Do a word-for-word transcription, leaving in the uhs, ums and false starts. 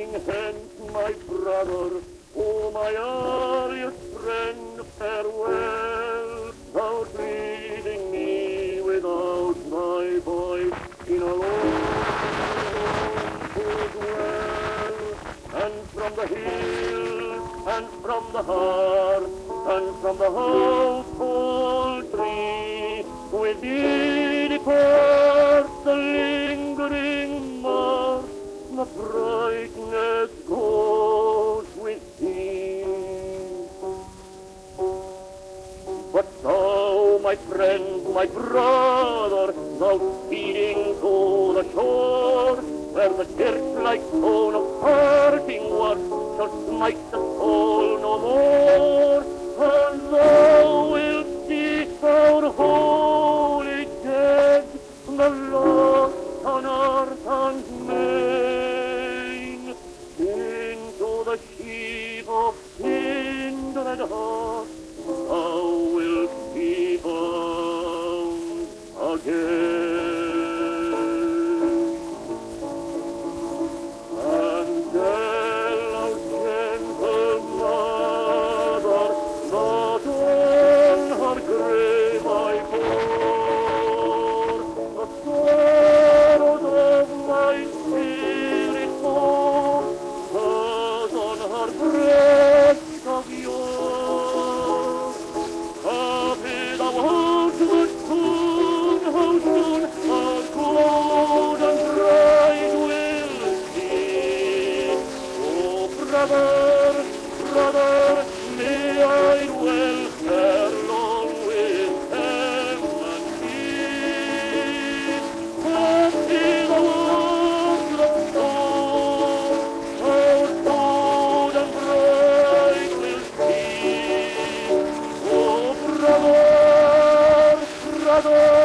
shaking hands, my brother. Oh, my earliest friend, farewell. Thou leaving me without my voice in a lone to dwell. And from the hill, and from the heart, and from the household tree, with thee depart the lingering mark, the brightness goes with thee. But thou, my friend, my brother, thou speeding to the shore, where the church-like tone of parting words shall smite the soul no more, and thou wilt seek our holy dead, the lost on earth and main, into the sheep of kindred heart, thou wilt be bound again. And tell our gentle mother that on her grave I bore the sorrows of my spirit more, as on her breast of yore. Happy thou art the soon, how soon our golden bride will see. Oh, brother, brother, may I dwell ere long with them and thee. Happy thou art the soon, our golden bride will see. Oh, brother, brother,